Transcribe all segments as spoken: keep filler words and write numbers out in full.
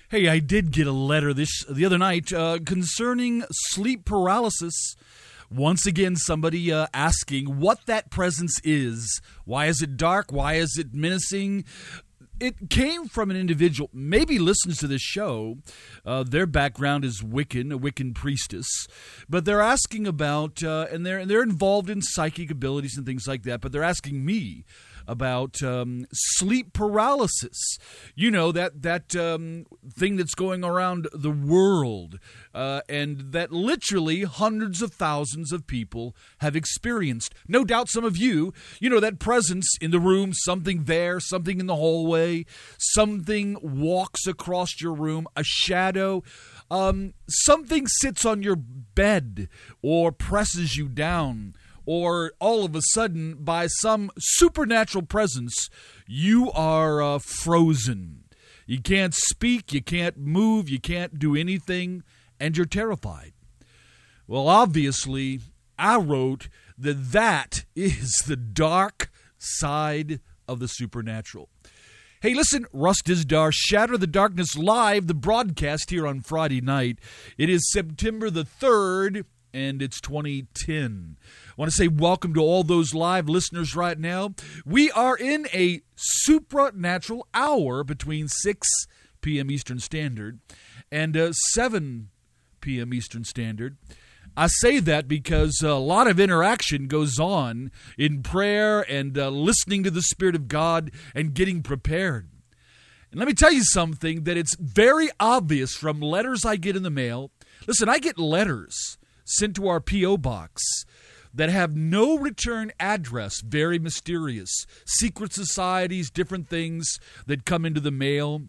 Hey, I did get a letter this the other night uh, concerning sleep paralysis. Once again, somebody uh, asking what that presence is. Why is it dark? Why is it menacing? It came from an individual, maybe listens to this show. Uh, their background is Wiccan, a Wiccan priestess. But they're asking about, uh, and they're, they're involved in psychic abilities and things like that, but they're asking me about um, sleep paralysis. You know, that that um, thing that's going around the world uh, and that literally hundreds of thousands of people have experienced. No doubt some of you, you know, that presence in the room, something there, something in the hallway, something walks across your room, a shadow, um, something sits on your bed or presses you down, or all of a sudden, by some supernatural presence, you are uh, frozen. You can't speak, you can't move, you can't do anything, and you're terrified. Well, obviously, I wrote that that is the dark side of the supernatural. Hey, listen, Russ Dizdar, Shatter the Darkness Live, the broadcast here on Friday night. It is September the third, and it's twenty ten. I want to say welcome to all those live listeners right now. We are in a supernatural hour between six p.m. Eastern Standard and uh, seven p.m. Eastern Standard. I say that because a lot of interaction goes on in prayer and uh, listening to the Spirit of God and getting prepared. And let me tell you something that it's very obvious from letters I get in the mail. Listen, I get letters sent to our P O box that have no return address, very mysterious. Secret societies, different things that come into the mail.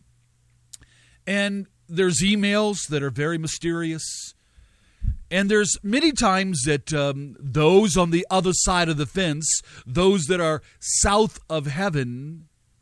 And there's emails that are very mysterious. And there's many times that um, those on the other side of the fence, those that are south of heaven,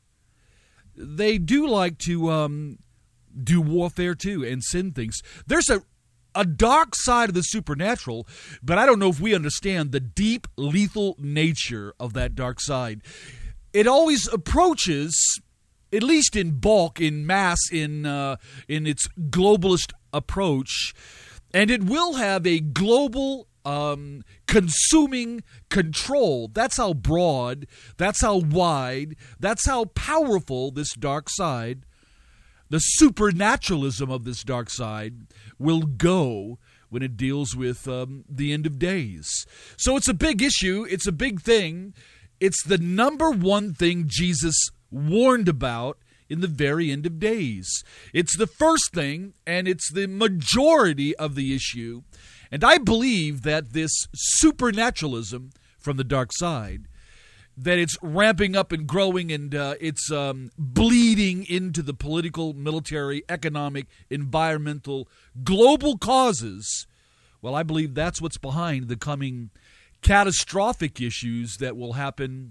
they do like to um, do warfare too and send things. There's a A dark side of the supernatural, but I don't know if we understand the deep, lethal nature of that dark side. It always approaches, at least in bulk, in mass, in uh, in its globalist approach, and it will have a global um, consuming control. That's how broad, that's how wide, that's how powerful this dark side, the supernaturalism of this dark side, will go when it deals with um, the end of days. So it's a big issue. It's a big thing. It's the number one thing Jesus warned about in the very end of days. It's the first thing, and it's the majority of the issue. And I believe that this supernaturalism from the dark side, that it's ramping up and growing, and uh, it's um, bleeding into the political, military, economic, environmental, global causes. Well, I believe that's what's behind the coming catastrophic issues that will happen,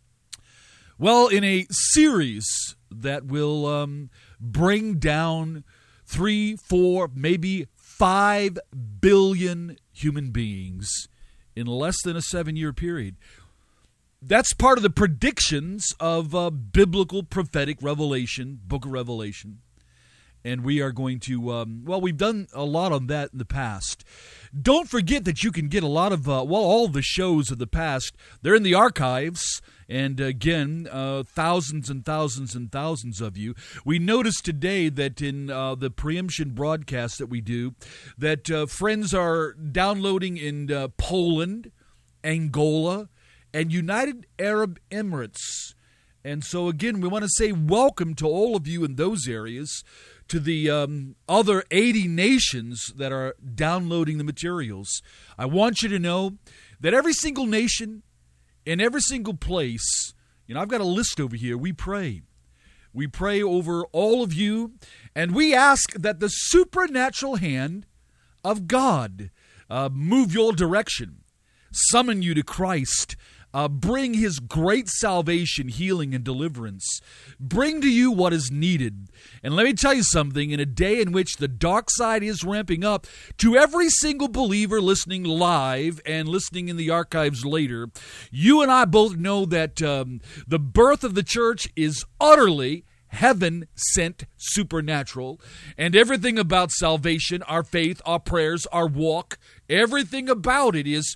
well, in a series that will um, bring down three, four, maybe five billion human beings in less than a seven-year period. That's part of the predictions of uh, biblical prophetic revelation, book of Revelation. And we are going to, um, well, we've done a lot on that in the past. Don't forget that you can get a lot of, uh, well, all the shows of the past. They're in the archives. And again, uh, thousands and thousands and thousands of you. We noticed today that in uh, the preemption broadcast that we do, that uh, friends are downloading in uh, Poland, Angola, and United Arab Emirates. And so, again, we want to say welcome to all of you in those areas, to the um, other eighty nations that are downloading the materials. I want you to know that every single nation, in every single place, you know, I've got a list over here. We pray. We pray over all of you, and we ask that the supernatural hand of God uh, move your direction, summon you to Christ, Uh, bring his great salvation, healing, and deliverance. Bring to you what is needed. And let me tell you something, in a day in which the dark side is ramping up, to every single believer listening live and listening in the archives later, you and I both know that um, the birth of the church is utterly heaven-sent supernatural, and everything about salvation, our faith, our prayers, our walk, everything about it is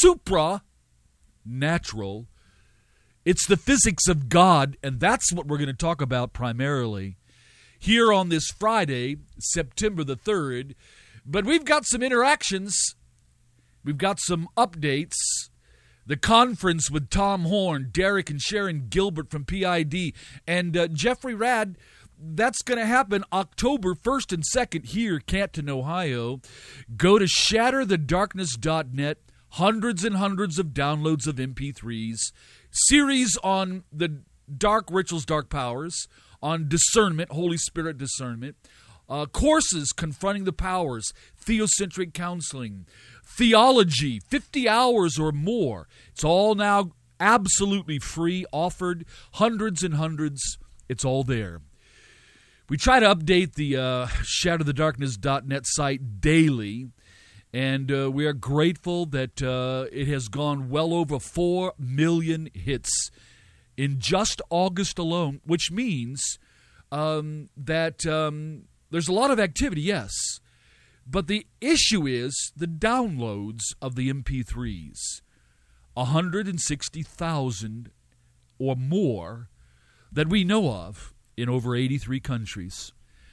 supranatural. It's the physics of God, and that's what we're going to talk about primarily here on this Friday, September the third. But we've got some interactions. We've got some updates. The conference with Tom Horn, Derek and Sharon Gilbert from P I D, and uh, Jeffrey Rad, that's going to happen October first and second here, Canton, Ohio. Go to shatter the darkness dot net. Hundreds and hundreds of downloads of M P threes. Series on the dark rituals, dark powers. On discernment, Holy Spirit discernment. Uh, courses confronting the powers. Theocentric counseling. Theology, fifty hours or more. It's all now absolutely free, offered, hundreds and hundreds. It's all there. We try to update the uh, shatter the darkness dot net site daily, and uh, we are grateful that uh, it has gone well over four million hits in just August alone, which means um, that um, there's a lot of activity, yes. But the issue is the downloads of the M P threes. one hundred sixty thousand or more that we know of in over eighty-three countries.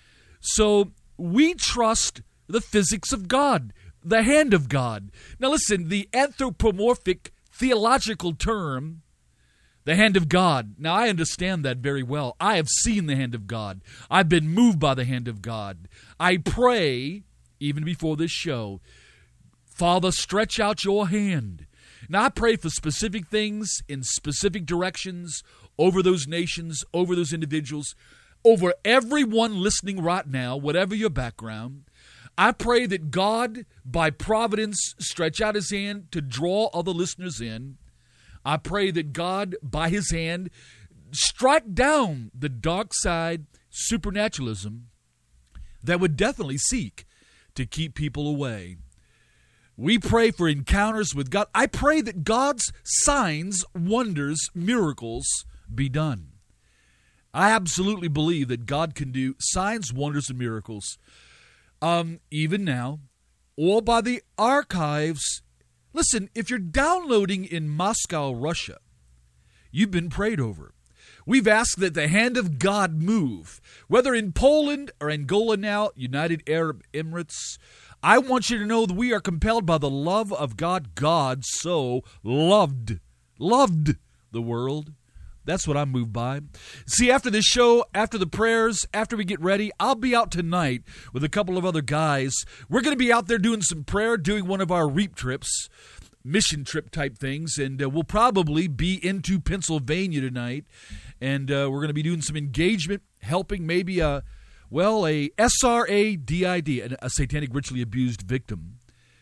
So we trust the physics of God, the hand of God. Now listen, the anthropomorphic theological term, the hand of God. Now I understand that very well. I have seen the hand of God. I've been moved by the hand of God. I pray, even before this show, Father, stretch out your hand. Now, I pray for specific things in specific directions over those nations, over those individuals, over everyone listening right now, whatever your background. I pray that God, by providence, stretch out his hand to draw other listeners in. I pray that God, by his hand, strike down the dark side supernaturalism that would definitely seek to keep people away. We pray for encounters with God. I pray that God's signs, wonders, miracles be done. I absolutely believe that God can do signs, wonders, and miracles, um, even now, or by the archives. Listen, if you're downloading in Moscow, Russia, you've been prayed over. We've asked that the hand of God move, whether in Poland or Angola now, United Arab Emirates. I want you to know that we are compelled by the love of God. God so loved, loved the world. That's what I'm moved by. See, after this show, after the prayers, after we get ready, I'll be out tonight with a couple of other guys. We're going to be out there doing some prayer, doing one of our REAP trips, mission trip type things, and uh, we'll probably be into Pennsylvania tonight, and uh, we're going to be doing some engagement, helping maybe a, well, a S R A D I D, a satanic ritually abused victim.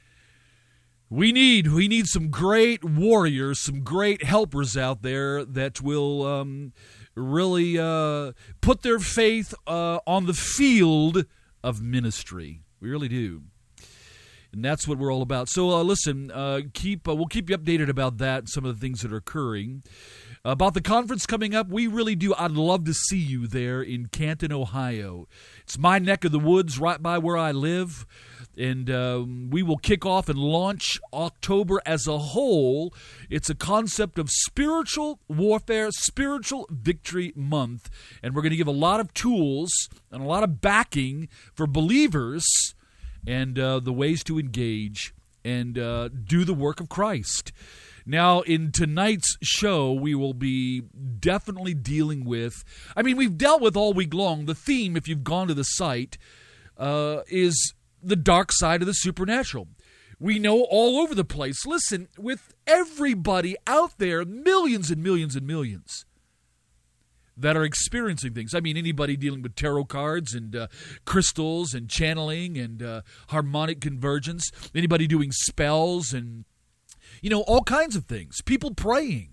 We need we need some great warriors, some great helpers out there that will um, really uh, put their faith uh, on the field of ministry. We really do. And that's what we're all about. So uh, listen, uh, keep uh, we'll keep you updated about that and some of the things that are occurring. About the conference coming up, we really do. I'd love to see you there in Canton, Ohio. It's my neck of the woods right by where I live. And um, we will kick off and launch October as a whole. It's a concept of spiritual warfare, spiritual victory month. And we're going to give a lot of tools and a lot of backing for believers and uh, the ways to engage and uh, do the work of Christ. Now, in tonight's show, we will be definitely dealing with, I mean, we've dealt with all week long. The theme, if you've gone to the site, uh, is the dark side of the supernatural. We know all over the place. Listen, with everybody out there, millions and millions and millions that are experiencing things. I mean, anybody dealing with tarot cards and uh, crystals and channeling and uh, harmonic convergence, anybody doing spells and, you know, all kinds of things. People praying.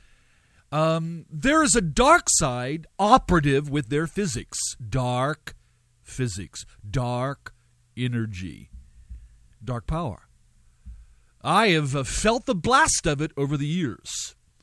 Um, there is a dark side operative with their physics. Dark physics. Dark energy. Dark power. I have uh, felt the blast of it over the years.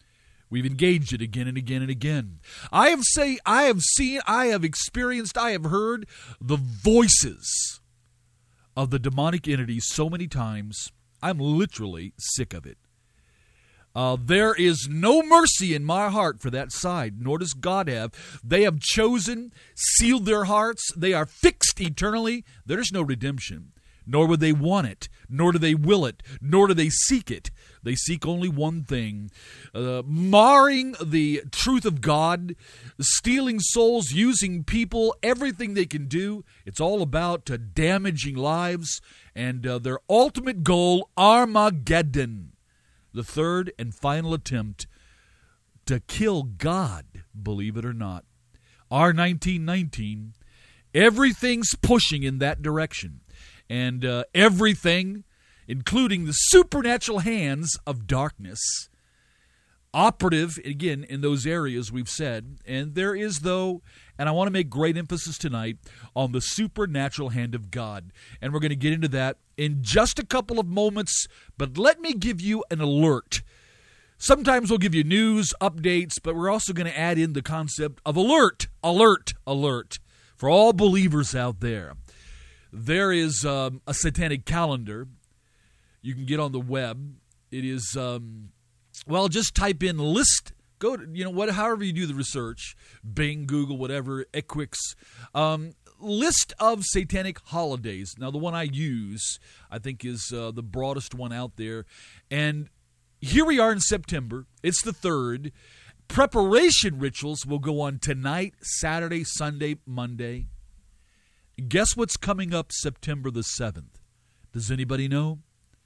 We've engaged it again and again and again. I have say I have seen, I have experienced, I have heard the voices of the demonic entities so many times, I'm literally sick of it. Uh, there is no mercy in my heart for that side, nor does God have. They have chosen, sealed their hearts. They are fixed eternally. There is no redemption, nor would they want it, nor do they will it, nor do they seek it. They seek only one thing, uh, marring the truth of God, stealing souls, using people, everything they can do. It's all about uh, damaging lives, and uh, their ultimate goal, Armageddon. The third and final attempt to kill God, believe it or not. R nineteen nineteen, everything's pushing in that direction. And uh, everything, including the supernatural hands of darkness, operative, again, in those areas we've said. And there is, though, and I want to make great emphasis tonight on the supernatural hand of God. And we're going to get into that in just a couple of moments, but let me give you an alert. Sometimes we'll give you news, updates, but we're also going to add in the concept of alert, alert, alert for all believers out there. There is um, a satanic calendar you can get on the web. It is, um, well, just type in list. Go to, you know, what, however you do the research, Bing, Google, whatever, Equix, um, list of satanic holidays. Now, the one I use, I think, is uh, the broadest one out there. And here we are in September. It's the third. Preparation rituals will go on tonight, Saturday, Sunday, Monday. Guess what's coming up September the seventh? Does anybody know?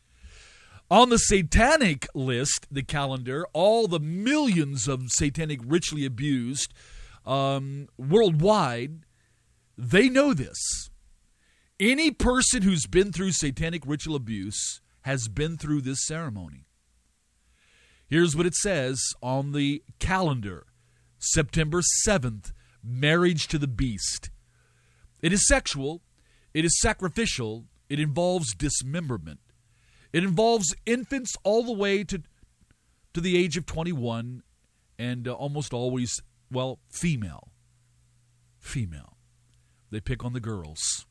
On the satanic list, the calendar, all the millions of satanic ritually abused um, worldwide, they know this. Any person who's been through satanic ritual abuse has been through this ceremony. Here's what it says on the calendar. September seventh, marriage to the beast. It is sexual. It is sacrificial. It involves dismemberment. It involves infants all the way to to the age of twenty-one, and uh, almost always, well, female. Female. They pick on the girls.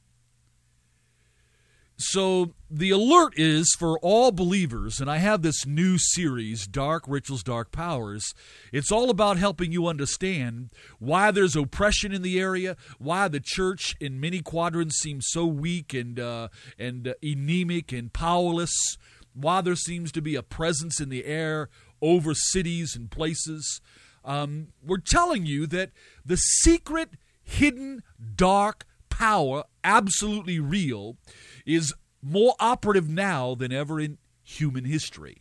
So the alert is for all believers, and I have this new series, Dark Rituals, Dark Powers. It's all about helping you understand why there's oppression in the area, why the church in many quadrants seems so weak and uh, and uh, anemic and powerless, why there seems to be a presence in the air over cities and places. Um, we're telling you that the secret, hidden, dark power, absolutely real, is more operative now than ever in human history.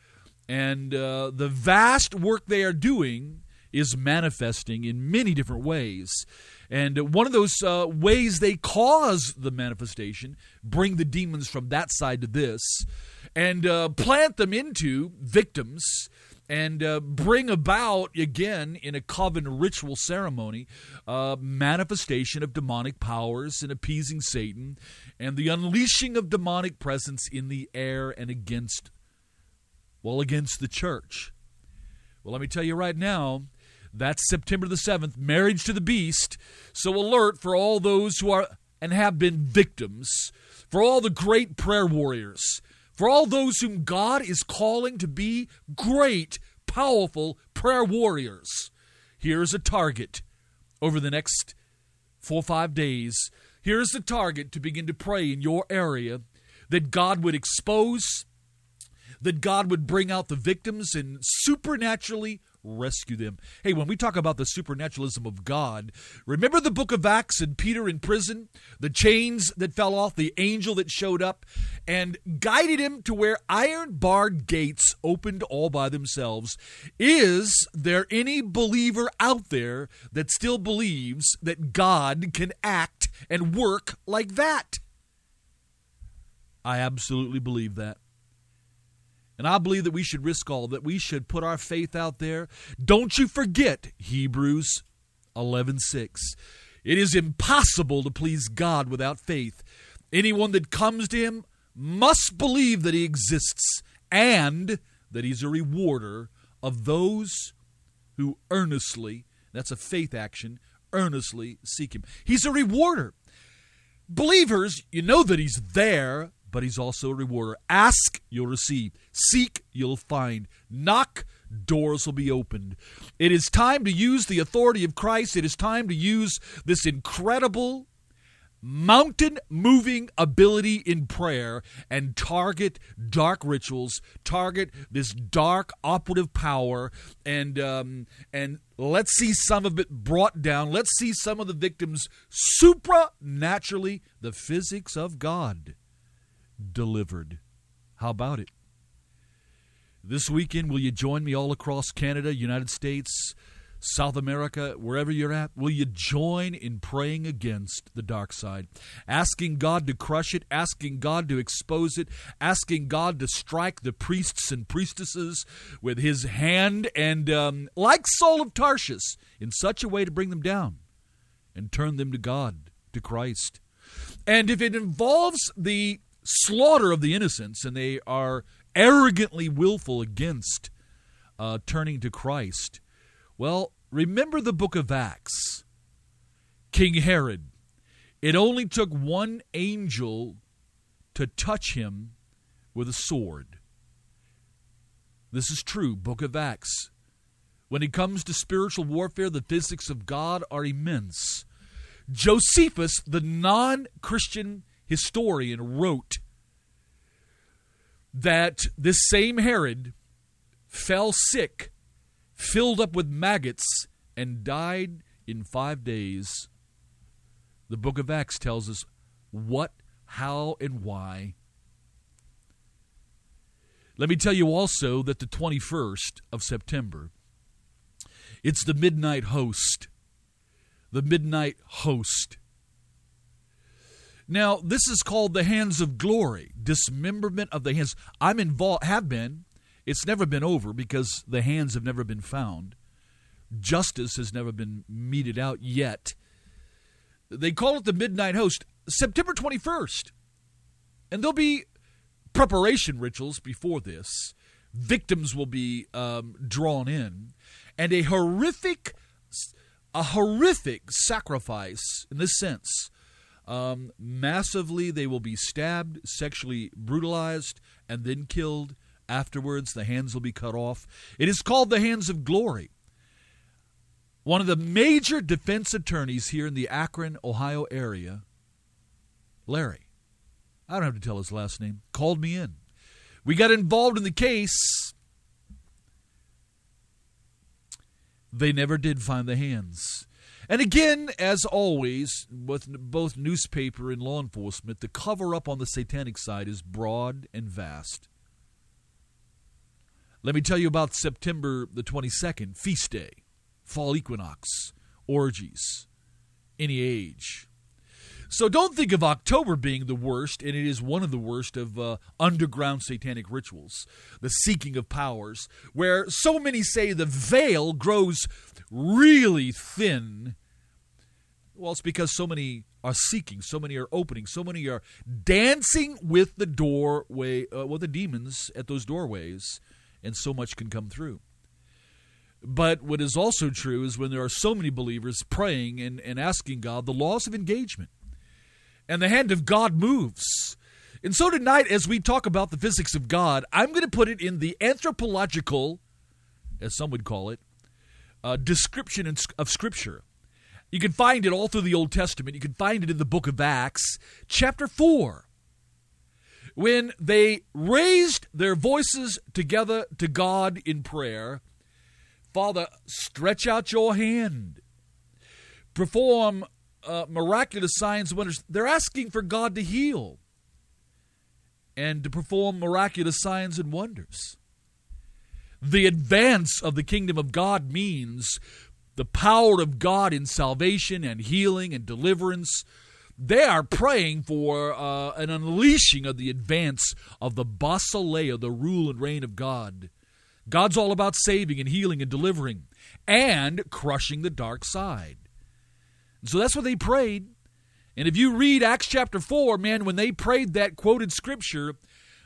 And uh, the vast work they are doing is manifesting in many different ways. And one of those uh, ways they cause the manifestation, bring the demons from that side to this, and uh, plant them into victims, and uh, bring about, again, in a coven ritual ceremony, uh, manifestation of demonic powers and appeasing Satan, and the unleashing of demonic presence in the air and against, well, against the church. Well, let me tell you right now, that's September the seventh, marriage to the beast. So alert for all those who are and have been victims, for all the great prayer warriors, for all those whom God is calling to be great, powerful prayer warriors. Here's a target over the next four or five days. Here's the target to begin to pray in your area, that God would expose, that God would bring out the victims and supernaturally rescue them. Hey, when we talk about the supernaturalism of God, remember the book of Acts and Peter in prison? The chains that fell off, the angel that showed up and guided him to where iron-barred gates opened all by themselves. Is there any believer out there that still believes that God can act and work like that? I absolutely believe that. And I believe that we should risk all, that we should put our faith out there. Don't you forget Hebrews eleven six. It is impossible to please God without faith. Anyone that comes to him must believe that he exists and that he's a rewarder of those who earnestly, that's a faith action, earnestly seek him. He's a rewarder. Believers, you know that he's there, but he's also a rewarder. Ask, you'll receive. Seek, you'll find. Knock, doors will be opened. It is time to use the authority of Christ. It is time to use this incredible mountain-moving ability in prayer and target dark rituals, target this dark operative power, and um, and let's see some of it brought down. Let's see some of the victims supranaturally, the physics of God, delivered. How about it? This weekend, will you join me all across Canada, United States, South America, wherever you're at? Will you join in praying against the dark side? Asking God to crush it, asking God to expose it, asking God to strike the priests and priestesses with his hand, and um, like Saul of Tarshish, in such a way to bring them down and turn them to God, to Christ. And if it involves the slaughter of the innocents, and they are arrogantly willful against uh, turning to Christ, well, remember the book of Acts. King Herod, it only took one angel to touch him with a sword. This is true, book of Acts. When it comes to spiritual warfare, the physics of God are immense. Josephus, the non-Christian historian, wrote that this same Herod fell sick, filled up with maggots, and died in five days. The book of Acts tells us what, how, and why. Let me tell you also that the twenty-first of September, it's the midnight host. The midnight host. Now, this is called the hands of glory, dismemberment of the hands. I'm involved, have been. It's never been over because the hands have never been found. Justice has never been meted out yet. They call it the midnight host, September twenty-first. And there'll be preparation rituals before this. Victims will be um, drawn in. And a horrific, a horrific sacrifice in this sense. Um, massively, they will be stabbed, sexually brutalized, and then killed. Afterwards, the hands will be cut off. It is called the hands of glory. One of the major defense attorneys here in the Akron, Ohio area, Larry, I don't have to tell his last name, called me in. We got involved in the case. They never did find the hands. And again, as always, with both newspaper and law enforcement, the cover-up on the satanic side is broad and vast. Let me tell you about September the twenty-second, feast day, fall equinox, orgies, any age. So don't think of October being the worst, and it is one of the worst of uh, underground satanic rituals, the seeking of powers, where so many say the veil grows really thin. Well, it's because so many are seeking, so many are opening, so many are dancing with the doorway, uh, with the demons at those doorways, and so much can come through. But what is also true is when there are so many believers praying and, and asking God, the laws of engagement, and the hand of God moves. And so tonight, as we talk about the physics of God, I'm going to put it in the anthropological, as some would call it, uh, description of Scripture. You can find it all through the Old Testament. You can find it in the book of Acts, chapter four. When they raised their voices together to God in prayer, Father, stretch out your hand. Perform uh, miraculous signs and wonders. They're asking for God to heal and to perform miraculous signs and wonders. The advance of the kingdom of God means the power of God in salvation and healing and deliverance. They are praying for uh, an unleashing of the advance of the basileia, the rule and reign of God. God's all about saving and healing and delivering and crushing the dark side. And so that's what they prayed. And if you read Acts chapter four, man, when they prayed that quoted scripture,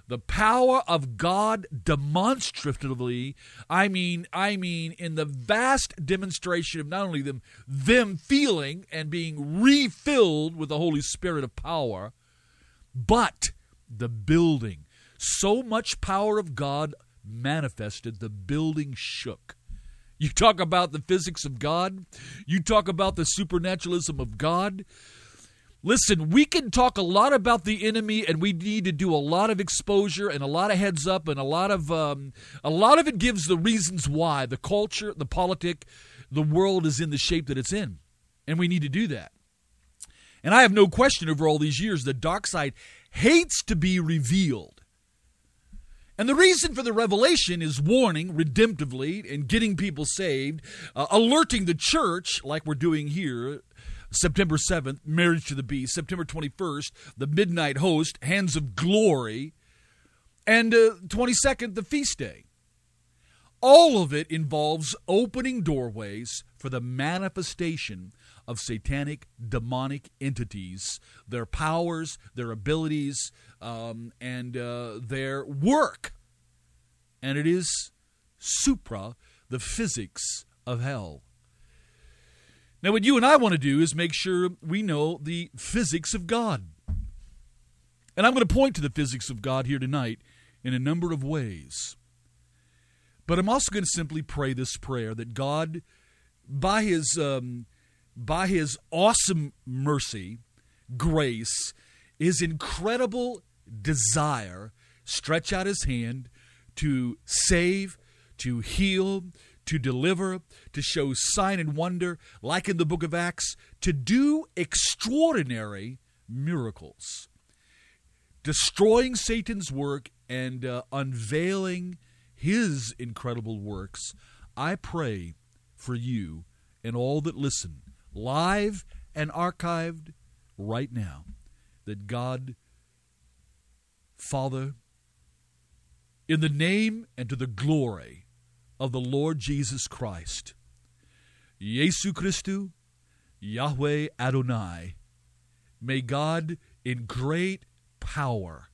The power of God demonstratively, I mean, I mean, in the vast demonstration of not only them, them feeling and being refilled with the Holy Spirit of power, but the building. So much power of God manifested, the building shook. You talk about the physics of God. You talk about the supernaturalism of God. Listen, we can talk a lot about the enemy, and we need to do a lot of exposure and a lot of heads up, and a lot of um, a lot of it gives the reasons why the culture, the politic, the world is in the shape that it's in, and we need to do that. And I have no question over all these years, the dark side hates to be revealed. And the reason for the revelation is warning redemptively and getting people saved, uh, alerting the church, like we're doing here. September seventh, Marriage to the Beast. September twenty-first, the Midnight Host, Hands of Glory. And uh, twenty-second, the Feast Day. All of it involves opening doorways for the manifestation of satanic, demonic entities, their powers, their abilities, um, and uh, their work. And it is supra, the physics of hell. Now, what you and I want to do is make sure we know the physics of God. And I'm going to point to the physics of God here tonight in a number of ways. But I'm also going to simply pray this prayer that God, by His, um, by His awesome mercy, grace, His incredible desire, stretch out His hand to save, to heal, to deliver, to show sign and wonder, like in the book of Acts, to do extraordinary miracles, destroying Satan's work and uh, unveiling his incredible works. I pray for you and all that listen, live and archived right now, that God, Father, in the name and to the glory of the Lord Jesus Christ, Yesu Christu, Yahweh Adonai, may God in great power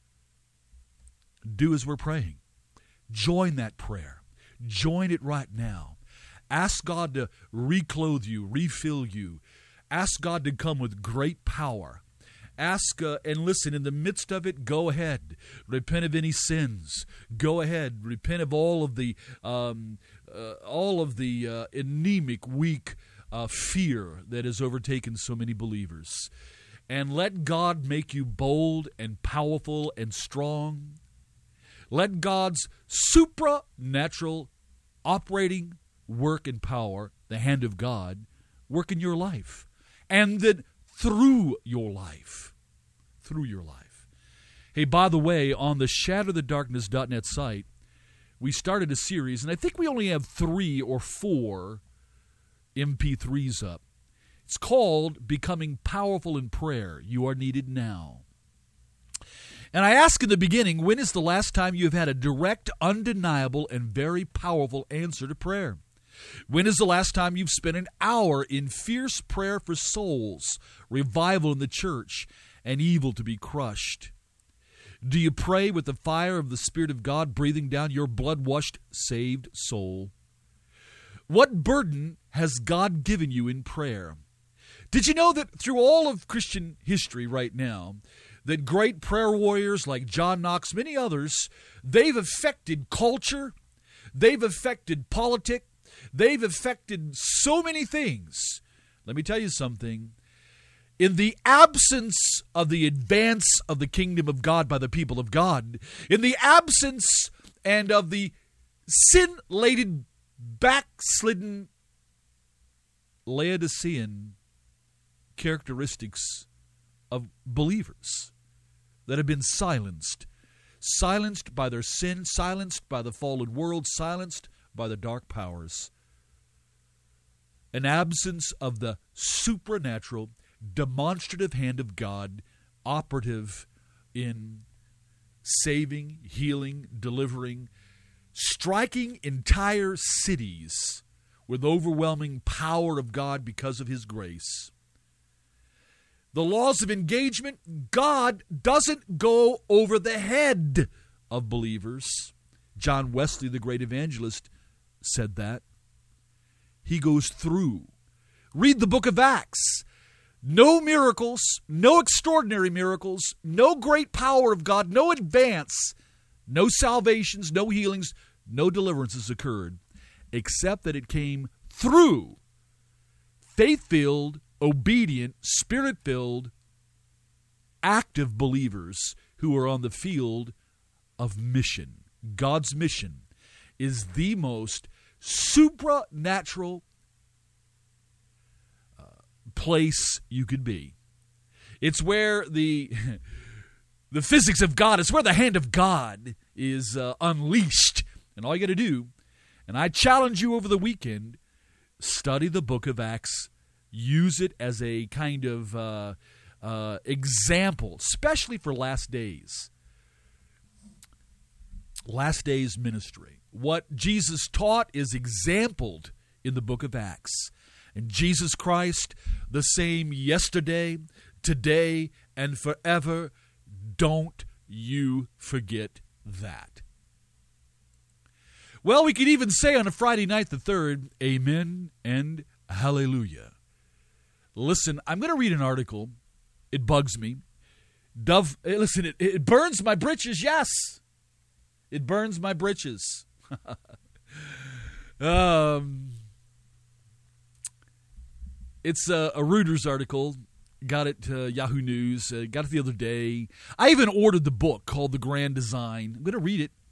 do as we're praying. Join that prayer. Join it right now. Ask God to reclothe you, refill you. Ask God to come with great power. Ask uh, and listen, in the midst of it, go ahead. Repent of any sins. Go ahead. Repent of all of the um, uh, all of the uh, anemic, weak uh, fear that has overtaken so many believers. And let God make you bold and powerful and strong. Let God's supernatural operating work and power, the hand of God, work in your life. And then through your life. Through your life. Hey, by the way, on the shatter the darkness dot net site, we started a series, and I think we only have three or four M P threes up. It's called Becoming Powerful in Prayer. You are needed now. And I ask in the beginning, when is the last time you have had a direct, undeniable, and very powerful answer to prayer? When is the last time you've spent an hour in fierce prayer for souls, revival in the church, and evil to be crushed? Do you pray with the fire of the Spirit of God breathing down your blood-washed, saved soul? What burden has God given you in prayer? Did you know that through all of Christian history right now, that great prayer warriors like John Knox, many others, they've affected culture, they've affected politics, they've affected so many things. Let me tell you something. In the absence of the advance of the kingdom of God by the people of God, in the absence and of the sin-laden, backslidden, Laodicean characteristics of believers that have been silenced, silenced by their sin, silenced by the fallen world, silenced by the dark powers. An absence of the supernatural, demonstrative hand of God, operative in saving, healing, delivering, striking entire cities with overwhelming power of God because of His grace. the laws of engagement, God doesn't go over the head of believers. John Wesley, the great evangelist, said that. He goes through. Read the book of Acts. No miracles, no extraordinary miracles, no great power of God, no advance, no salvations, no healings, no deliverances occurred, except that it came through faith-filled, obedient, spirit-filled, active believers who are on the field of mission. God's mission is the most supernatural uh, place you could be. It's where the the physics of God, it's where the hand of God is uh, unleashed. And all you got to do, and I challenge you over the weekend, study the book of Acts. Use it as a kind of uh, uh, example, especially for last days. Last days ministry. What Jesus taught is exampled in the book of Acts. And Jesus Christ, the same yesterday, today, and forever. Don't you forget that. Well, we could even say on a Friday night the third, amen and hallelujah. Listen, I'm going to read an article. It bugs me. Dove, listen, it, it burns my britches, yes. It burns my britches. um, it's a, a Reuters article. Got it to Yahoo News. Uh, got it the other day. I even ordered the book called The Grand Design. I'm going to read it.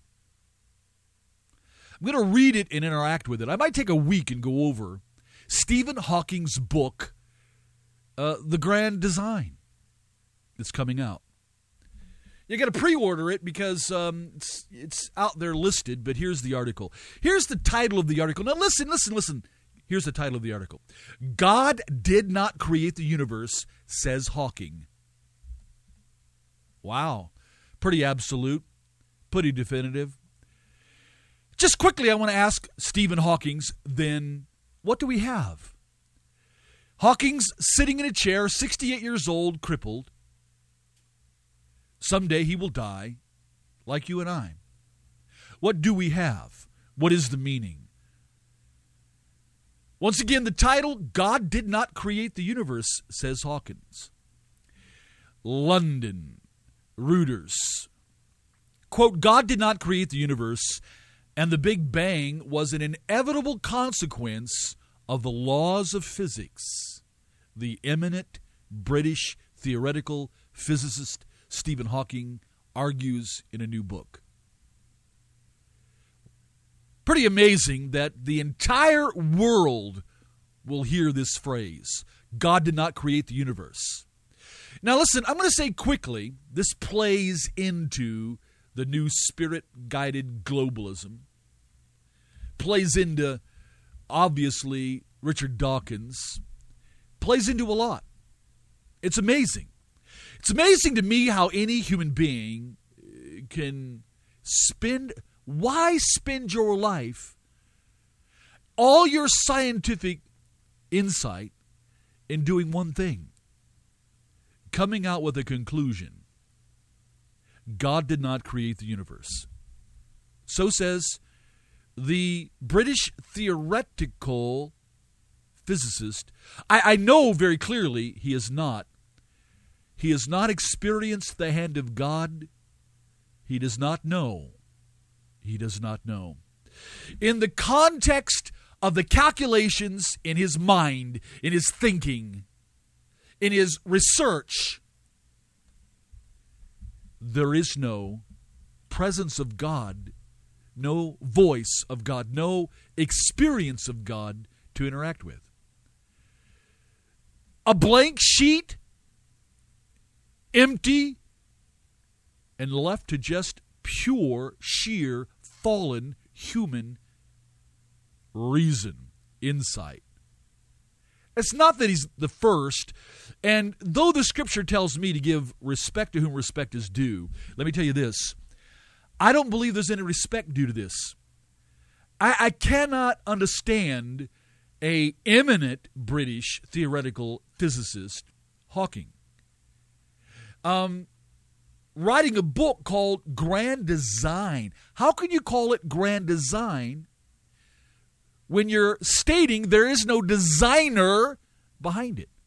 I'm going to read it and interact with it. I might take a week and go over Stephen Hawking's book, uh, The Grand Design. It's coming out. You got to pre-order it because um, it's, it's out there listed, but here's the article. Here's the title of the article. Now listen, listen, listen. Here's the title of the article. God did not create the universe, says Hawking. Wow. Pretty absolute. Pretty definitive. Just quickly, I want to ask Stephen Hawking's, then, what do we have? Hawking's sitting in a chair, sixty-eight years old, crippled. Someday he will die, like you and I. What do we have? What is the meaning? Once again, the title, God did not create the universe, says Hawkins. London, Reuters. Quote, God did not create the universe, and the Big Bang was an inevitable consequence of the laws of physics. The eminent British theoretical physicist Stephen Hawking argues in a new book. Pretty amazing that the entire world will hear this phrase. God did not create the universe. Now listen, I'm going to say quickly, this plays into the new spirit-guided globalism. Plays into, obviously, Richard Dawkins. Plays into a lot. It's amazing. It's amazing to me how any human being can spend, why spend your life, all your scientific insight in doing one thing, coming out with a conclusion. God did not create the universe. So says the British theoretical physicist. I, I know very clearly he is not. He has not experienced the hand of God. He does not know. He does not know. In the context of the calculations in his mind, in his thinking, in his research, there is no presence of God, no voice of God, no experience of God to interact with. A blank sheet, empty, and left to just pure, sheer, fallen human reason, insight. It's not that he's the first, and though the Scripture tells me to give respect to whom respect is due, let me tell you this. I don't believe there's any respect due to this. I, I cannot understand a eminent British theoretical physicist, Hawking. um, writing a book called Grand Design. How can you call it Grand Design when you're stating there is no designer behind it?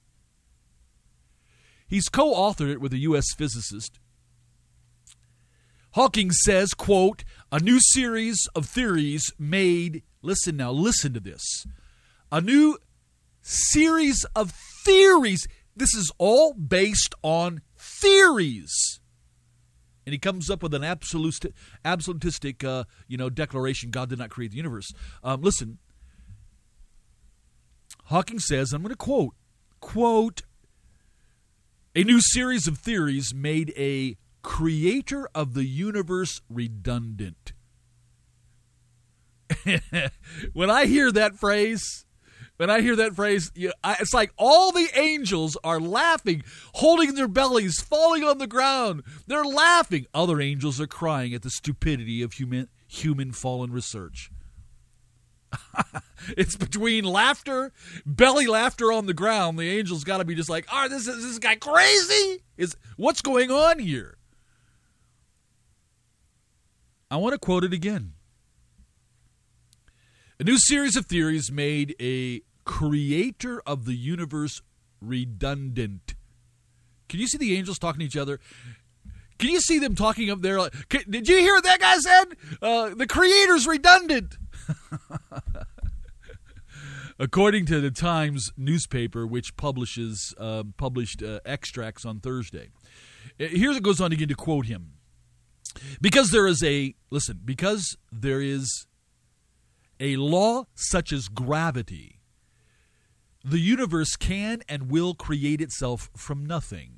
He's co-authored it with a U S physicist. Hawking says, quote, a new series of theories made, listen now, listen to this. A new series of theories. This is all based on theories. And he comes up with an absolute, absolutistic, uh, you know, declaration. God did not create the universe. Um, listen, Hawking says, I'm going to quote, quote, a new series of theories made a creator of the universe redundant. When I hear that phrase, when I hear that phrase, you know, I, it's like all the angels are laughing, holding their bellies, falling on the ground. They're laughing. Other angels are crying at the stupidity of human, human fallen research. It's between laughter, belly laughter on the ground. The angels got to be just like, "Oh, this is this guy crazy? Is what's going on here?" I want to quote it again. A new series of theories made a creator of the universe redundant. Can you see the angels talking to each other? Can you see them talking up there? Like, did you hear what that guy said? Uh, the creator's redundant. According to the Times newspaper, which publishes uh, published uh, extracts on Thursday. Here's it goes on again to quote him. Because there is a, listen, because there is a law such as gravity, the universe can and will create itself from nothing.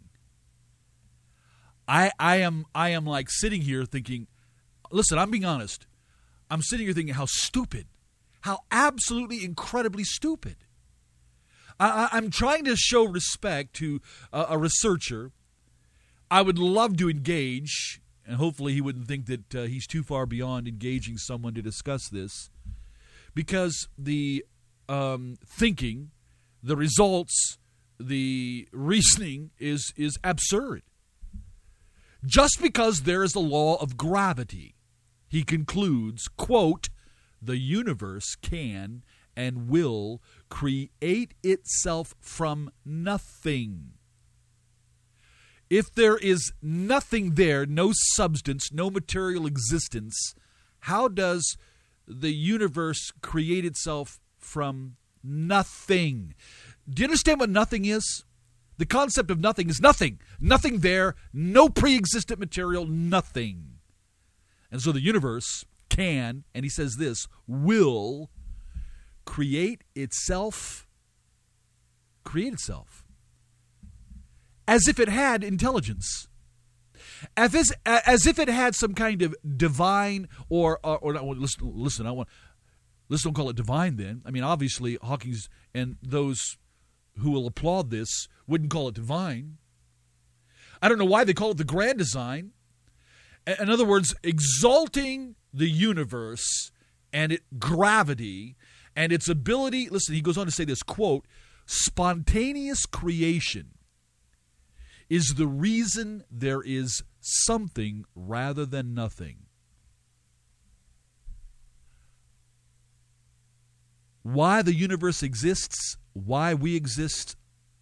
I I am I am like sitting here thinking, listen, I'm being honest. I'm sitting here thinking how stupid, how absolutely incredibly stupid. I, I, I'm trying to show respect to a, a researcher. I would love to engage, and hopefully he wouldn't think that uh, he's too far beyond engaging someone to discuss this, because the um, thinking, the results, the reasoning is is absurd. Just because there is a law of gravity, he concludes, quote, the universe can and will create itself from nothing. If there is nothing there, no substance, no material existence, how does the universe create itself from nothing? Do you understand what nothing is? The concept of nothing is nothing. Nothing there, no pre-existent material, nothing. And so the universe can, and he says this, will create itself, create itself, as if it had intelligence. As if, as if it had some kind of divine, or, or, or not, listen, listen, I want, let's don't call it divine then. I mean, obviously, Hawking's and those who will applaud this wouldn't call it divine. I don't know why they call it the grand design. In other words, exalting the universe and its gravity and its ability. Listen, he goes on to say this, quote, spontaneous creation is the reason there is something rather than nothing. Why the universe exists, why we exist,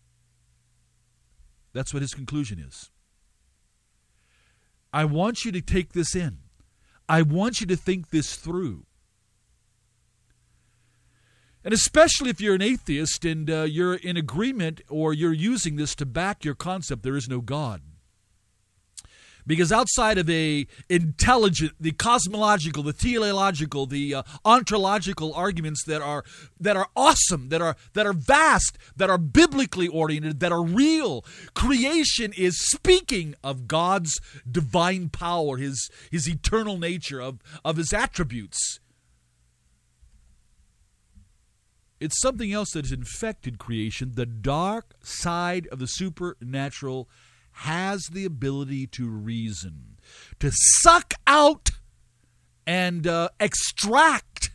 that's what his conclusion is. I want you to take this in. I want you to think this through. And especially if you're an atheist and uh, you're in agreement or you're using this to back your concept there is no God. Because outside of a intelligent, the cosmological, the teleological, the uh, ontological arguments that are that are awesome, that are that are vast, that are biblically oriented, that are real, creation is speaking of God's divine power, his his eternal nature, of, of his attributes. It's something else that has infected creation. The dark side of the supernatural has the ability to reason, to suck out and uh, extract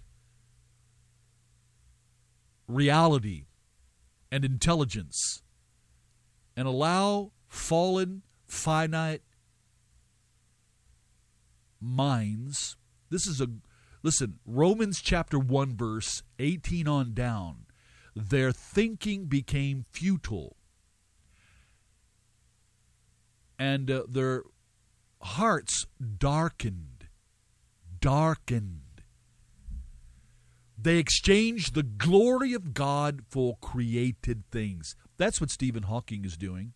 reality and intelligence and allow fallen, finite minds. This is a, listen, Romans chapter one, verse eighteen on down. Their thinking became futile, and uh, their hearts darkened, darkened. They exchanged the glory of God for created things. That's what Stephen Hawking is doing.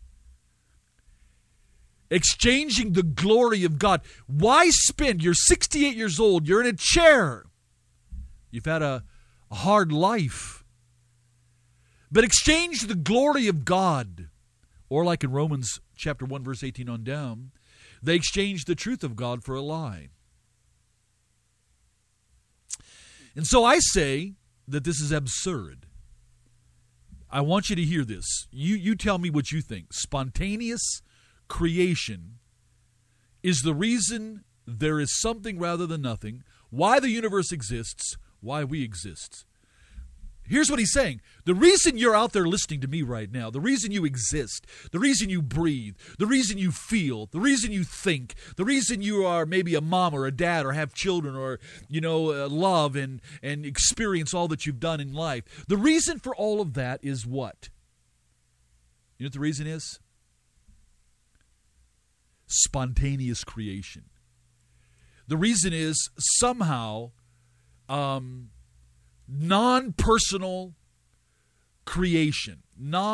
Exchanging the glory of God. Why spend, you're sixty-eight years old, you're in a chair. You've had a, a hard life. But exchange the glory of God. Or like in Romans chapter one, verse eighteen on down, they exchanged the truth of God for a lie. And so I say that this is absurd. I want you to hear this. You, you tell me what you think. Spontaneous creation is the reason there is something rather than nothing, why the universe exists, why we exist. Here's what he's saying. The reason you're out there listening to me right now, the reason you exist, the reason you breathe, the reason you feel, the reason you think, the reason you are maybe a mom or a dad or have children or, you know, uh, love and, and experience all that you've done in life, the reason for all of that is what? You know what the reason is? Spontaneous creation. The reason is somehow um, non-personal creation,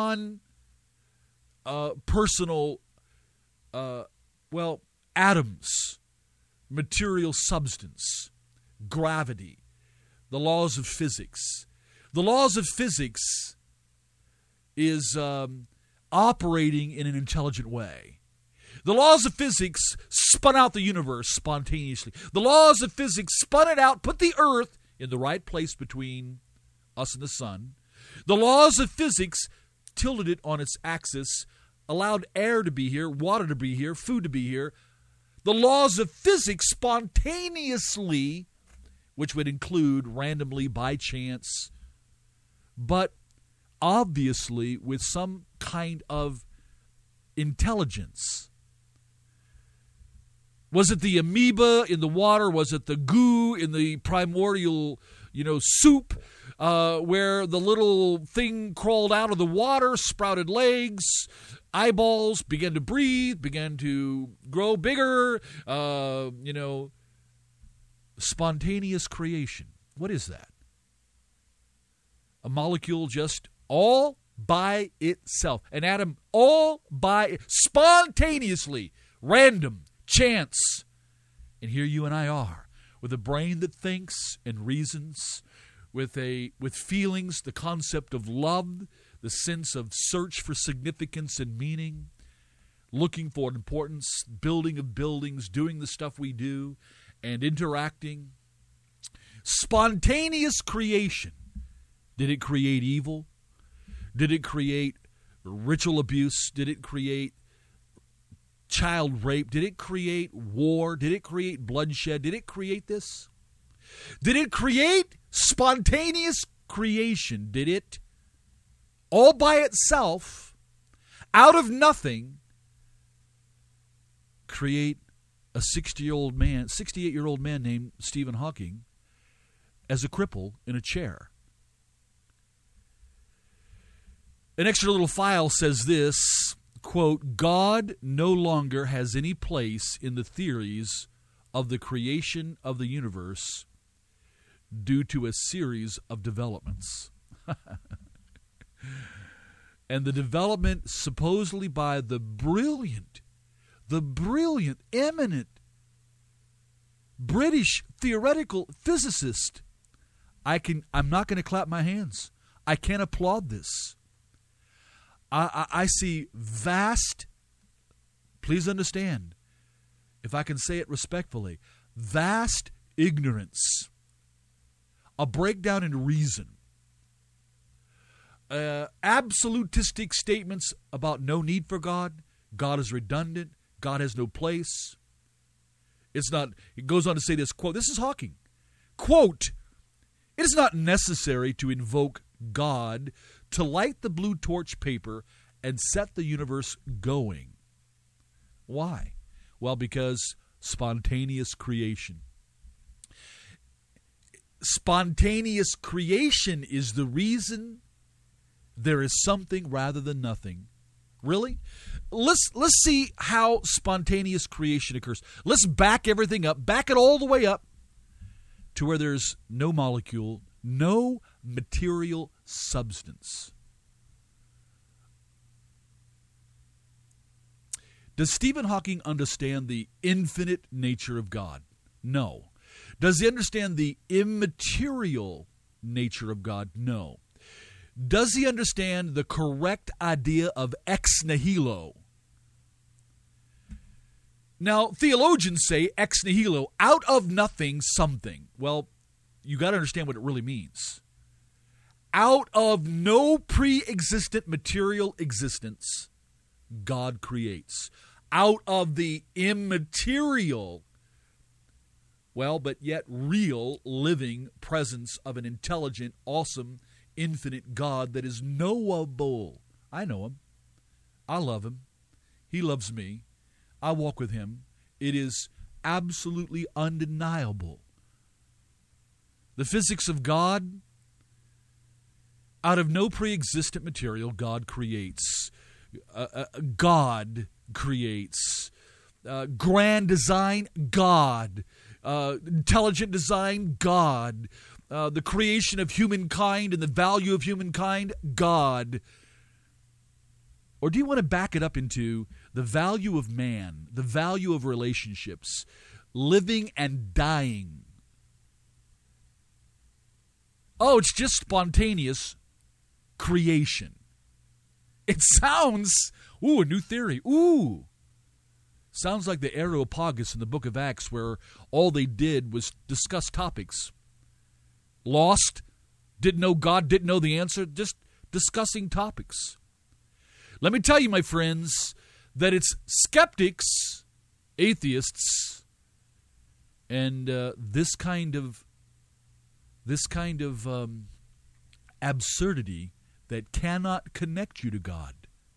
non-personal, uh, uh, well, atoms, material substance, gravity, the laws of physics. The laws of physics is um, operating in an intelligent way. The laws of physics spun out the universe spontaneously. The laws of physics spun it out, put the earth in the right place between us and the sun. The laws of physics tilted it on its axis, allowed air to be here, water to be here, food to be here. The laws of physics spontaneously, which would include randomly, by chance, but obviously with some kind of intelligence. Was it the amoeba in the water? Was it the goo in the primordial, you know, soup, uh, where the little thing crawled out of the water, sprouted legs, eyeballs, began to breathe, began to grow bigger, uh, you know, spontaneous creation. What is that? A molecule just all by itself. An atom all by, spontaneously, random, chance. And here you and I are, with a brain that thinks and reasons, with a with feelings, the concept of love, the sense of search for significance and meaning, looking for importance, building of buildings, doing the stuff we do, and interacting. Spontaneous creation. Did it create evil? Did it create ritual abuse? Did it create child rape? Did it create war? Did it create bloodshed? Did it create this? Did it create spontaneous creation? Did it, all by itself, out of nothing, create a sixty-year-old man, sixty-eight-year-old man named Stephen Hawking as a cripple in a chair? An extra little file says this, quote, God no longer has any place in the theories of the creation of the universe due to a series of developments. And the development supposedly by the brilliant, the brilliant, eminent British theoretical physicist. I can, I'm not going to clap my hands. I can't applaud this. I, I, I see vast, please understand, if I can say it respectfully, vast ignorance, a breakdown in reason, uh, absolutistic statements about no need for God, God is redundant, God has no place. It's not, it goes on to say this, quote, this is Hawking, quote, it is not necessary to invoke God to light the blue torch paper and set the universe going. Why? Well, because spontaneous creation. Spontaneous creation is the reason there is something rather than nothing. Really? Let's let's see how spontaneous creation occurs. Let's back everything up, back it all the way up to where there's no molecule, no material substance. Does Stephen Hawking understand the infinite nature of God? No. Does he understand the immaterial nature of God? No. Does he understand the correct idea of ex nihilo? Now, theologians say ex nihilo, out of nothing, something. Well, you got to understand what it really means. Out of no pre-existent material existence, God creates. Out of the immaterial, well, but yet real, living presence of an intelligent, awesome, infinite God that is knowable. I know him. I love him. He loves me. I walk with him. It is absolutely undeniable. The physics of God, out of no pre-existent material, God creates. Uh, uh, God creates. Uh, grand design, God. Uh, intelligent design, God. Uh, the creation of humankind and the value of humankind, God. Or do you want to back it up into the value of man, the value of relationships, living and dying? Oh, it's just spontaneous creation. It sounds, ooh, a new theory. Ooh. Sounds like the Areopagus in the book of Acts where all they did was discuss topics. Lost, didn't know God, didn't know the answer, just discussing topics. Let me tell you, my friends, that it's skeptics, atheists, and uh, this kind of this kind of um, absurdity that cannot connect you to God.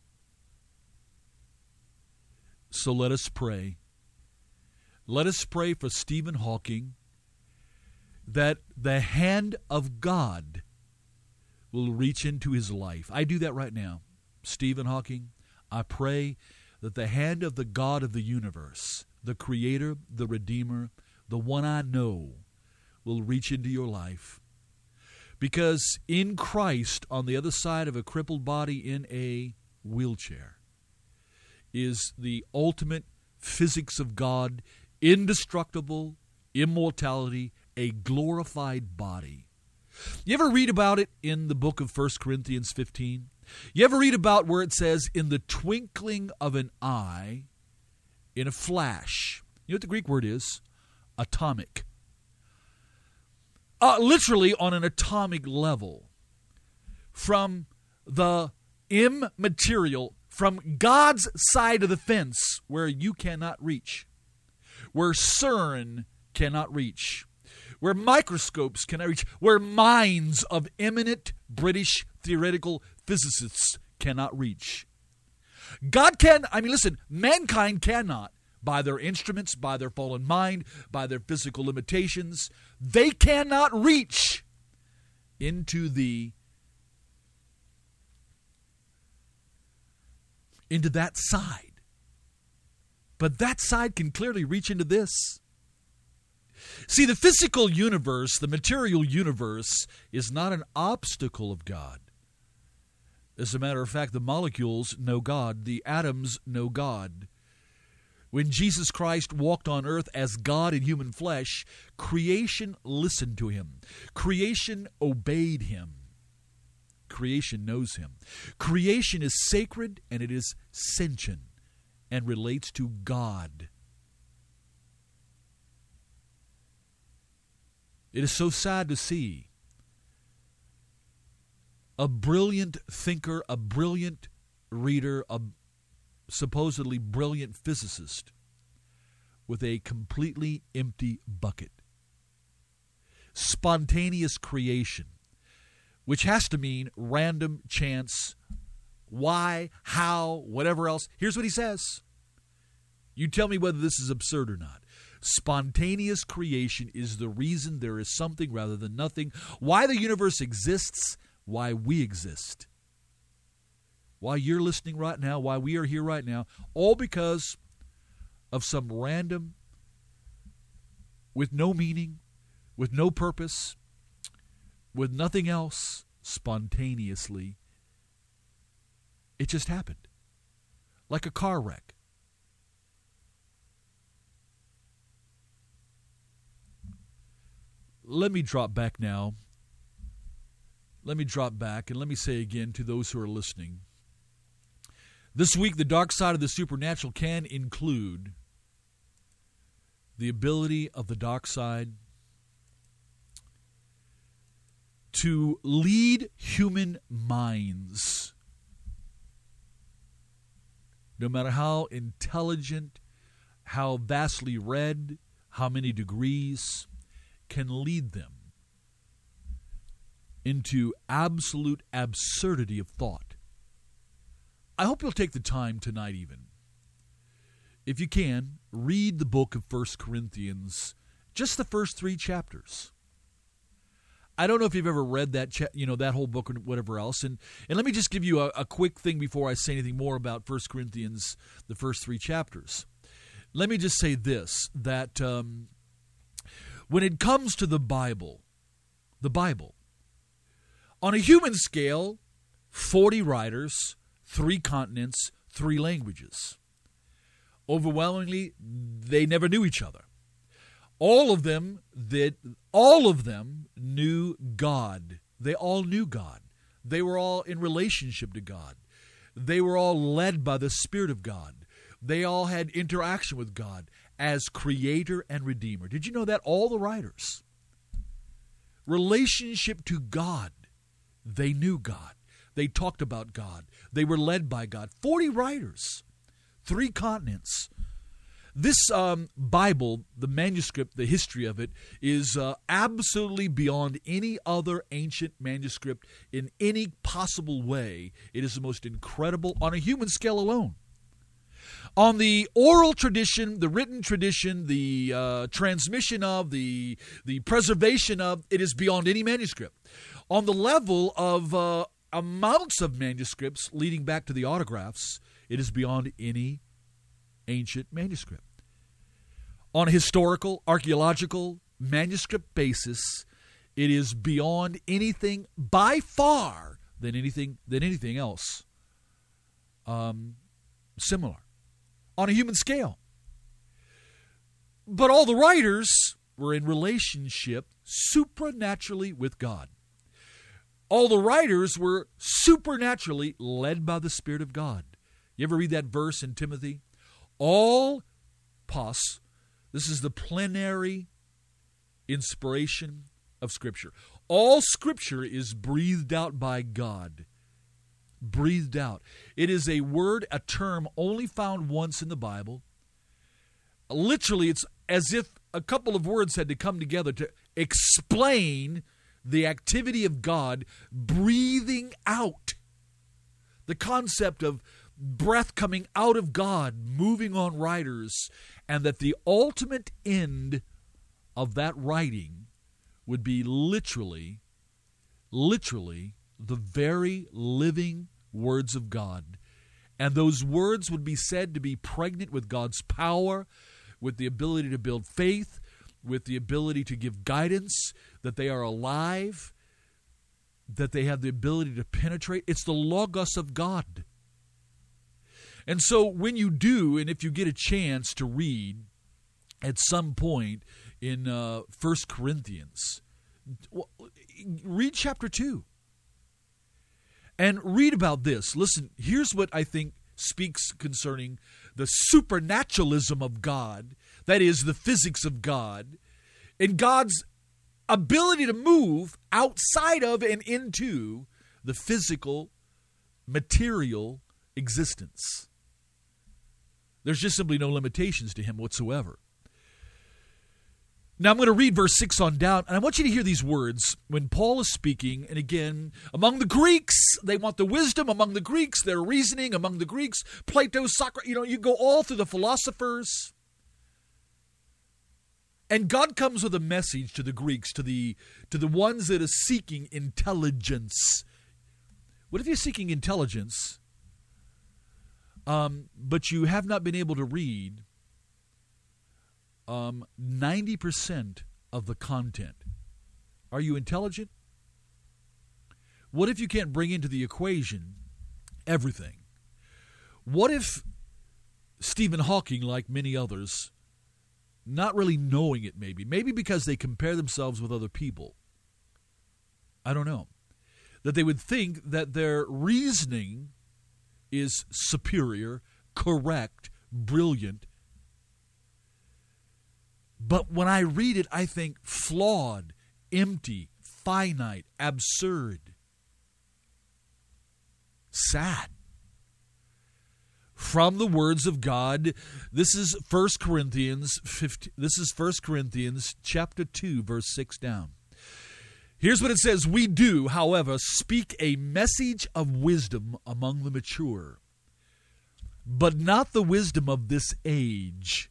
So let us pray. Let us pray for Stephen Hawking, that the hand of God will reach into his life. I do that right now. Stephen Hawking, I pray that the hand of the God of the universe, the Creator, the Redeemer, the one I know, will reach into your life. Because in Christ, on the other side of a crippled body in a wheelchair, is the ultimate physics of God, indestructible, immortality, a glorified body. You ever read about it in the book of First Corinthians fifteen? You ever read about where it says, in the twinkling of an eye, in a flash? You know what the Greek word is? Atomic. Uh, literally on an atomic level. From the immaterial, from God's side of the fence, where you cannot reach, where CERN cannot reach, where microscopes cannot reach, where minds of eminent British theoretical physicists cannot reach. God can, I mean, listen, mankind cannot, by their instruments, by their fallen mind, by their physical limitations, they cannot reach into the, into that side. But that side can clearly reach into this. See, the physical universe, the material universe, is not an obstacle of God. As a matter of fact, the molecules know God. The atoms know God. When Jesus Christ walked on earth as God in human flesh, creation listened to him. Creation obeyed him. Creation knows him. Creation is sacred and it is sentient and relates to God. It is so sad to see a brilliant thinker, a brilliant reader, a supposedly brilliant physicist with a completely empty bucket. Spontaneous creation, which has to mean random chance, why, how, whatever else. Here's what he says. You tell me whether this is absurd or not. Spontaneous creation is the reason there is something rather than nothing. Why the universe exists, why we exist. Why you're listening right now, why we are here right now, all because of some random, with no meaning, with no purpose, with nothing else, spontaneously, it just happened. Like a car wreck. Let me drop back now. Let me drop back and let me say again to those who are listening. This week, the dark side of the supernatural can include the ability of the dark side to lead human minds, no matter how intelligent, how vastly read, how many degrees, can lead them into absolute absurdity of thought. I hope you'll take the time tonight even, if you can, read the book of First Corinthians, just the first three chapters. I don't know if you've ever read that, cha- you know, that whole book or whatever else. And, and let me just give you a, a quick thing before I say anything more about First Corinthians, the first three chapters. Let me just say this, that um, when it comes to the Bible, the Bible, on a human scale, forty writers, three continents, three languages. Overwhelmingly, they never knew each other. All of them that all of them knew God. They all knew God. They were all in relationship to God. They were all led by the Spirit of God. They all had interaction with God as Creator and Redeemer. Did you know that? All the writers. Relationship to God. They knew God. They talked about God. They were led by God. Forty writers. Three continents. This um, Bible, the manuscript, the history of it, is uh, absolutely beyond any other ancient manuscript in any possible way. It is the most incredible on a human scale alone. On the oral tradition, the written tradition, the uh, transmission of, the, the preservation of, it is beyond any manuscript. On the level of uh, amounts of manuscripts leading back to the autographs, it is beyond any ancient manuscript. On a historical, archaeological, manuscript basis, it is beyond anything by far than anything than anything else um, similar on a human scale. But all the writers were in relationship supernaturally with God. All the writers were supernaturally led by the Spirit of God. You ever read that verse in Timothy? All pos, this is the plenary inspiration of Scripture. All Scripture is breathed out by God. Breathed out. It is a word, a term only found once in the Bible. Literally, it's as if a couple of words had to come together to explain the activity of God breathing out. The concept of breath coming out of God, moving on writers, and that the ultimate end of that writing would be literally, literally the very living words of God. And those words would be said to be pregnant with God's power, with the ability to build faith, with the ability to give guidance, that they are alive, that they have the ability to penetrate. It's the Logos of God. And so when you do, and if you get a chance to read at some point in uh, First Corinthians, read chapter two. And read about this. Listen, here's what I think speaks concerning the supernaturalism of God, that is, the physics of God, and God's ability to move outside of and into the physical, material existence. There's just simply no limitations to him whatsoever. Now I'm going to read verse six on down, and I want you to hear these words when Paul is speaking. And again, among the Greeks, they want the wisdom. Among the Greeks, their reasoning. Among the Greeks, Plato, Socrates. You know, you go all through the philosophers. And God comes with a message to the Greeks, to the to the ones that are seeking intelligence. What if you're seeking intelligence, um, but you have not been able to read Um, ninety percent of the content? Are you intelligent? What if you can't bring into the equation everything? What if Stephen Hawking, like many others, not really knowing it maybe, maybe because they compare themselves with other people, I don't know, that they would think that their reasoning is superior, correct, brilliant. But when I read it, I think flawed, empty, finite, absurd, sad. From the words of God, this is First Corinthians fifteen, this is First Corinthians chapter two, verse six down. Here's what it says: "We do, however, speak a message of wisdom among the mature, but not the wisdom of this age,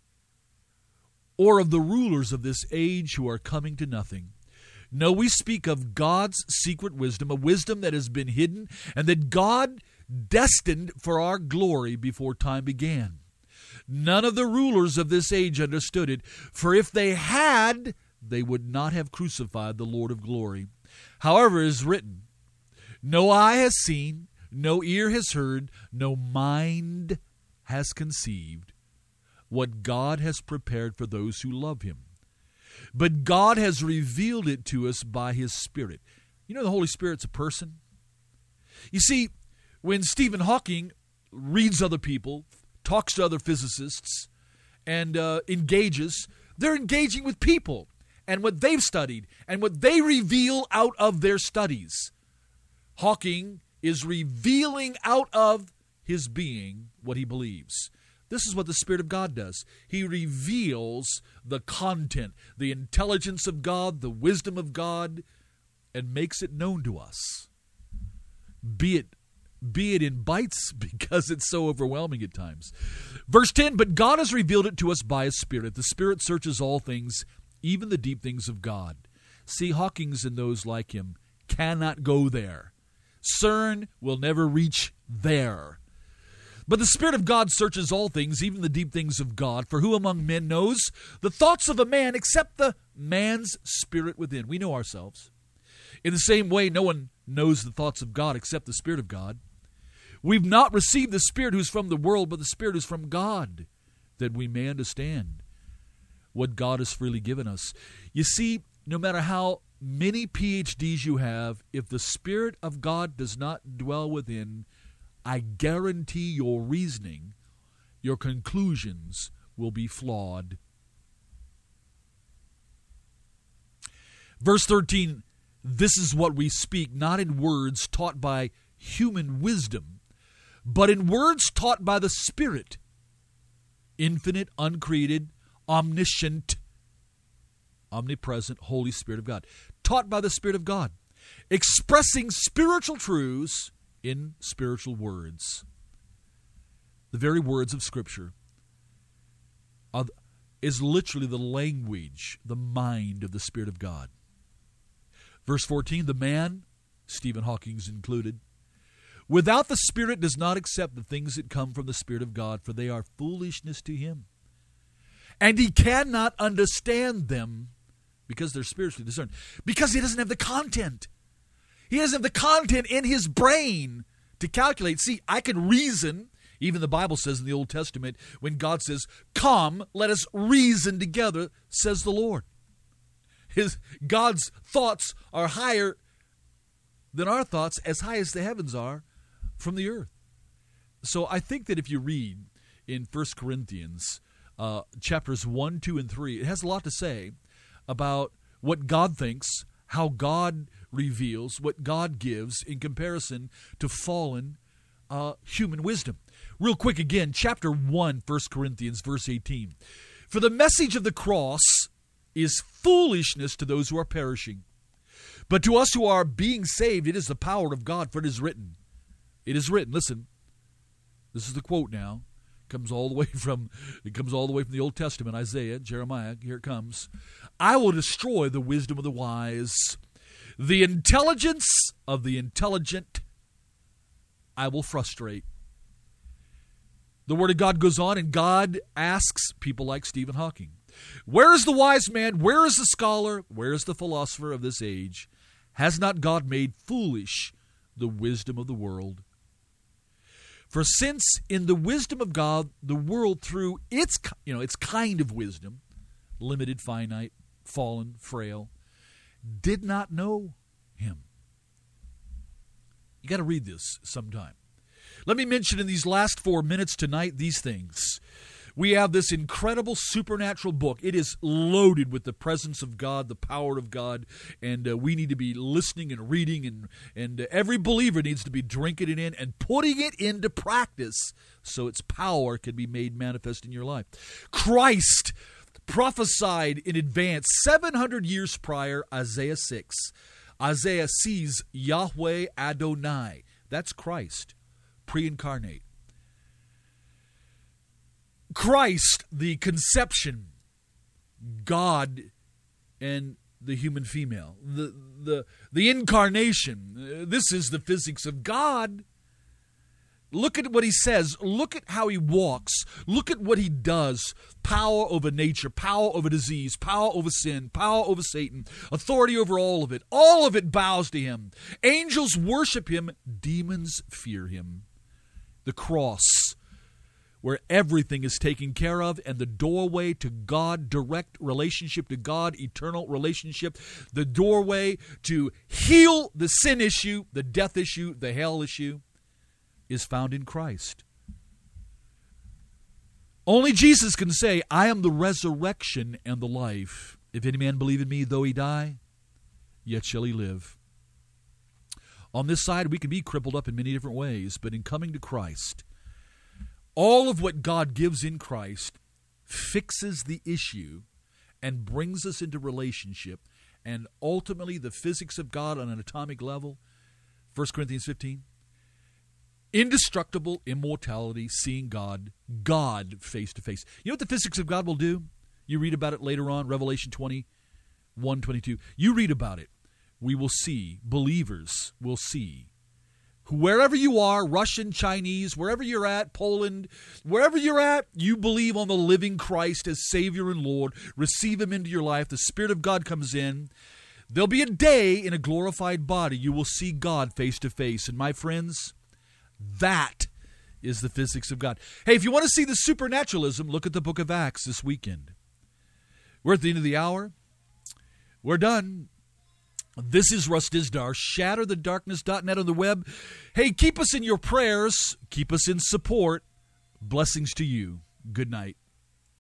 or of the rulers of this age who are coming to nothing. No, we speak of God's secret wisdom, a wisdom that has been hidden, and that God destined for our glory before time began. None of the rulers of this age understood it, for if they had, they would not have crucified the Lord of glory. However, it is written, no eye has seen, no ear has heard, no mind has conceived what God has prepared for those who love him. But God has revealed it to us by his Spirit." You know the Holy Spirit's a person? You see, when Stephen Hawking reads other people, talks to other physicists, and uh, engages, they're engaging with people and what they've studied and what they reveal out of their studies. Hawking is revealing out of his being what he believes. This is what the Spirit of God does. He reveals the content, the intelligence of God, the wisdom of God, and makes it known to us. Be it, be it in bites, because it's so overwhelming at times. Verse ten, "But God has revealed it to us by his Spirit. The Spirit searches all things, even the deep things of God." See, Hawkins and those like him cannot go there. CERN will never reach there. "But the Spirit of God searches all things, even the deep things of God. For who among men knows the thoughts of a man except the man's spirit within?" We know ourselves. In the same way, no one knows the thoughts of God except the Spirit of God. "We've not received the Spirit who's from the world, but the Spirit who's from God, that we may understand what God has freely given us." You see, no matter how many P H Ds you have, if the Spirit of God does not dwell within, I guarantee your reasoning, your conclusions will be flawed. Verse thirteen, "This is what we speak, not in words taught by human wisdom, but in words taught by the Spirit, infinite, uncreated, omniscient, omnipresent, Holy Spirit of God, taught by the Spirit of God, expressing spiritual truths in spiritual words." The very words of Scripture are, is literally the language, the mind of the Spirit of God. Verse fourteen, "The man," Stephen Hawking's included, "without the Spirit does not accept the things that come from the Spirit of God, for they are foolishness to him. And he cannot understand them because they're spiritually discerned." Because he doesn't have the content. He doesn't have the content in his brain to calculate. See, I can reason. Even the Bible says in the Old Testament, when God says, "Come, let us reason together," says the Lord. His God's thoughts are higher than our thoughts, as high as the heavens are from the earth. So I think that if you read in First Corinthians uh, chapters one, two, and three, it has a lot to say about what God thinks, how God reveals, what God gives in comparison to fallen uh, human wisdom. Real quick again, chapter one, First Corinthians, verse eighteen. "For the message of the cross is foolishness to those who are perishing. But to us who are being saved, it is the power of God, for it is written. It is written, listen, this is the quote now. It comes all the way from it comes all the way from the Old Testament, Isaiah, Jeremiah, here it comes. I will destroy the wisdom of the wise, the intelligence of the intelligent I will frustrate. The Word of God goes on, and God asks people like Stephen Hawking, where is the wise man? Where is the scholar? Where is the philosopher of this age? Has not God made foolish the wisdom of the world? For since in the wisdom of God, the world through its, you know, its kind of wisdom, limited, finite, fallen, frail, did not know him. You got to read this sometime. Let me mention in these last four minutes tonight these things. We have this incredible supernatural book. It is loaded with the presence of God, the power of God, and uh, we need to be listening and reading, and, and uh, every believer needs to be drinking it in and putting it into practice so its power can be made manifest in your life. Christ prophesied in advance seven hundred years prior, Isaiah six. Isaiah sees Yahweh Adonai. That's Christ, pre-incarnate. Christ, the conception, God and the human female, the, the, the incarnation. This is the physics of God. Look at what he says. Look at how he walks. Look at what he does. Power over nature, power over disease, power over sin, power over Satan, authority over all of it. All of it bows to him. Angels worship him. Demons fear him. The cross, where everything is taken care of, and the doorway to God, direct relationship to God, eternal relationship, the doorway to heal the sin issue, the death issue, the hell issue, is found in Christ. Only Jesus can say, I am the resurrection and the life. If any man believe in me, though he die, yet shall he live. On this side, we can be crippled up in many different ways, but in coming to Christ, all of what God gives in Christ fixes the issue and brings us into relationship, and ultimately the physics of God on an atomic level, First Corinthians fifteen, indestructible immortality, seeing God, God face to face. You know what the physics of God will do? You read about it later on, Revelation twenty-one, twenty-two. You read about it. We will see, believers will see, wherever you are, Russian, Chinese, wherever you're at, Poland, wherever you're at, you believe on the living Christ as Savior and Lord, receive him into your life, the Spirit of God comes in. There'll be a day in a glorified body you will see God face to face. And my friends, that is the physics of God. Hey, if you want to see the supernaturalism, look at the book of Acts this weekend. We're at the end of the hour. We're done. This is Russ Dizdar, shatter the darkness dot net on the web. Hey, keep us in your prayers. Keep us in support. Blessings to you. Good night.